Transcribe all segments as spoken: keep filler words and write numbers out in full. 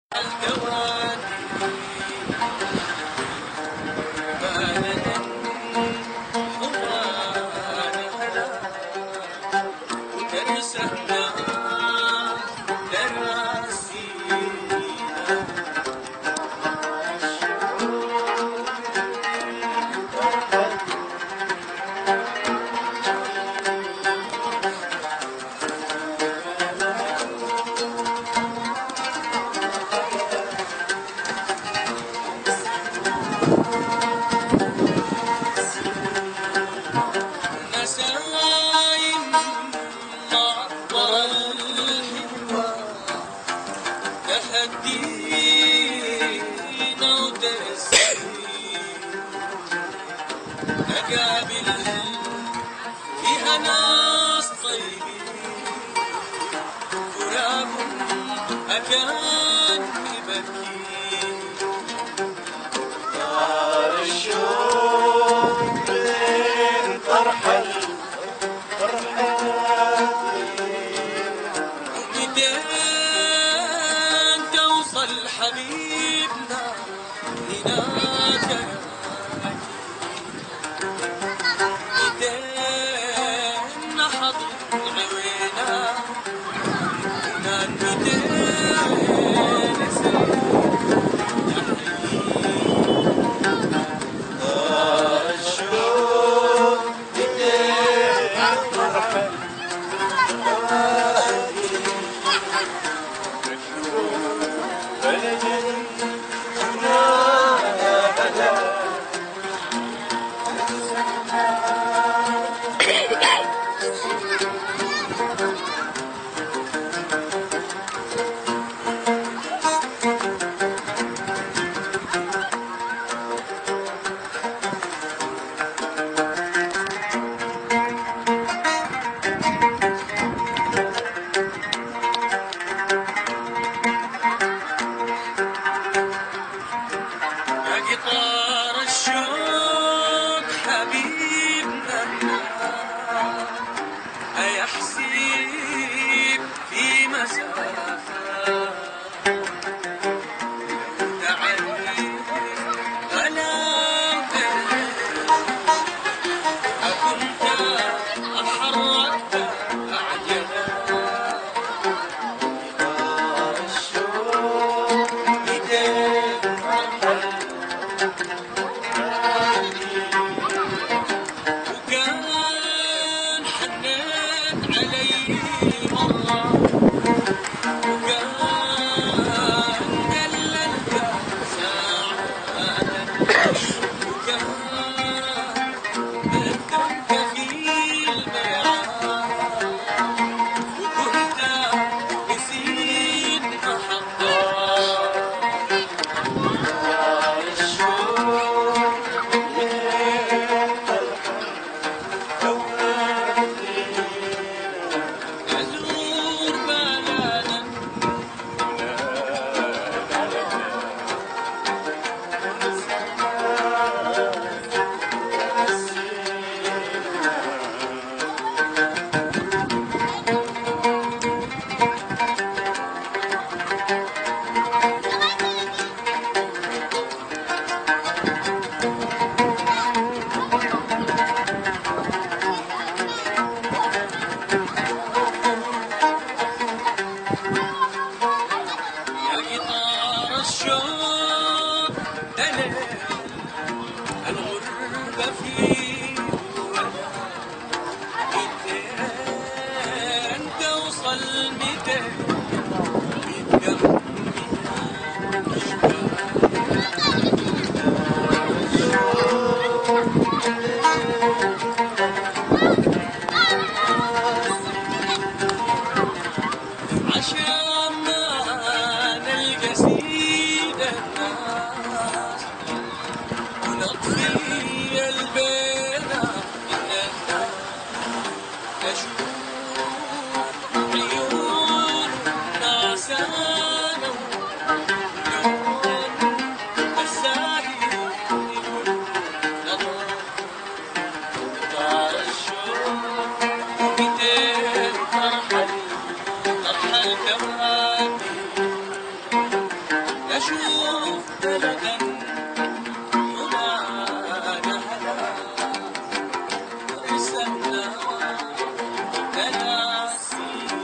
الكوان بلدا حمانا وترسلنا دراسينا نسايم معطر الحلوة تهدينا وترسينا نقابل فيها ناس طيبين فراق أكان يبكي طار الشوق من فرحة ميتين توصل حبيبنا هناك ميتين نحضر عوينا هناك ميتين طار الشوق من فرحة يا قطار الشوق حبيبنا يا حسيب في مسافة تعرف غلاوته أكنت أحركت أعجبا طار الشوق إيديك وكان حنيت علي مرة وكان دللت ساعة وكان بدك في الميعاد وكنت نسيت محطات طار الشوق أزور بلدا يا قطار الشوق دلل الغربة فيه ميتين توصل ميتين عشان ما نلقى سيد الناس ونطفي البيضة من الناس نشوف عيون نعسانة وعيون الساهي نظر طار الشوق ميتين فرحة فرحة الكوان أشوف بلدا هنا نهلا ارسلنا تناسينا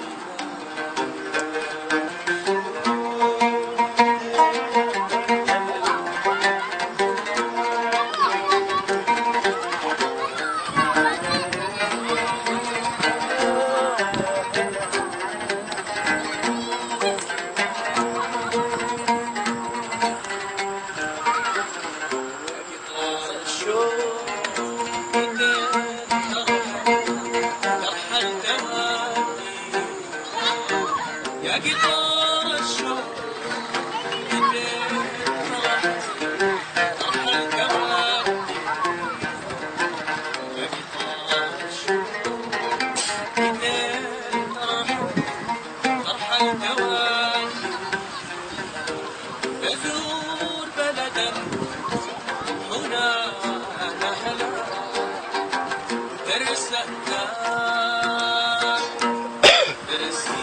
يا قطار الشوق بديت فرحتي طرح الكواكب يا قطار الشوق بديت فرحتي طرح الكواكب بزور بلدا هنا نهلا ترسى ترسى